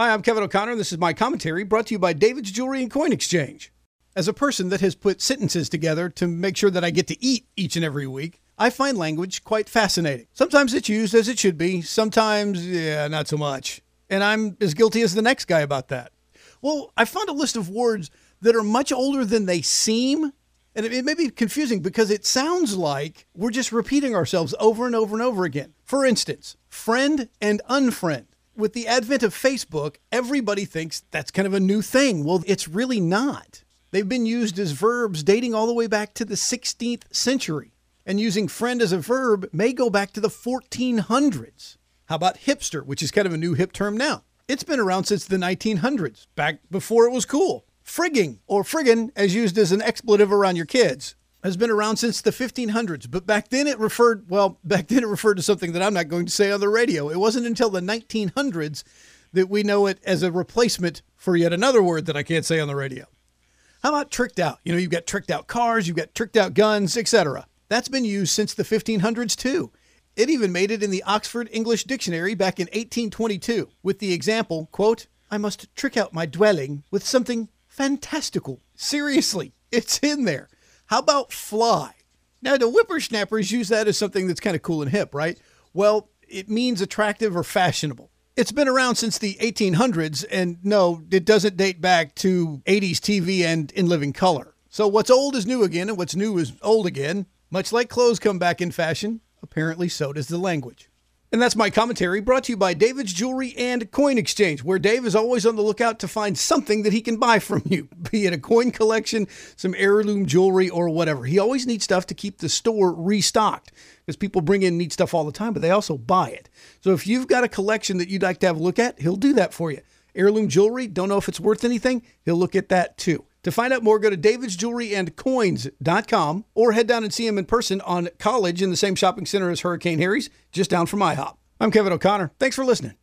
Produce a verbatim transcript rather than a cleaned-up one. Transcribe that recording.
Hi, I'm Kevin O'Connor. This is my commentary brought to you by David's Jewelry and Coin Exchange. As a person that has put sentences together to make sure that I get to eat each and every week, I find language quite fascinating. Sometimes it's used as it should be. Sometimes, yeah, not so much. And I'm as guilty as the next guy about that. Well, I found a list of words that are much older than they seem. And it may be confusing because it sounds like we're just repeating ourselves over and over and over again. For instance, friend and unfriend. With the advent of Facebook, everybody thinks that's kind of a new thing. Well, it's really not. They've been used as verbs dating all the way back to the sixteenth century. And using friend as a verb may go back to the fourteen hundreds. How about hipster, which is kind of a new hip term now? It's been around since the nineteen hundreds, back before it was cool. Frigging, or friggin', as used as an expletive around your kids, has been around since the fifteen hundreds. But back then it referred, well, back then it referred to something that I'm not going to say on the radio. It wasn't until the nineteen hundreds that we know it as a replacement for yet another word that I can't say on the radio. How about tricked out? You know, you've got tricked out cars, you've got tricked out guns, et cetera. That's been used since the fifteen hundreds too. It even made it in the Oxford English Dictionary back in eighteen twenty-two with the example, quote, I must trick out my dwelling with something fantastical. Seriously, it's in there. How about fly? Now, the whippersnappers use that as something that's kind of cool and hip, right? Well, it means attractive or fashionable. It's been around since the eighteen hundreds, and no, it doesn't date back to eighties T V and In Living Color. So what's old is new again, and what's new is old again. Much like clothes come back in fashion, apparently so does the language. And that's my commentary brought to you by David's Jewelry and Coin Exchange, where Dave is always on the lookout to find something that he can buy from you, be it a coin collection, some heirloom jewelry, or whatever. He always needs stuff to keep the store restocked because people bring in neat stuff all the time, but they also buy it. So if you've got a collection that you'd like to have a look at, he'll do that for you. Heirloom jewelry, don't know if it's worth anything, he'll look at that too. To find out more, go to davids jewelry and coins dot com or head down and see him in person on College in the same shopping center as Hurricane Harry's, just down from IHOP. I'm Kevin O'Connor. Thanks for listening.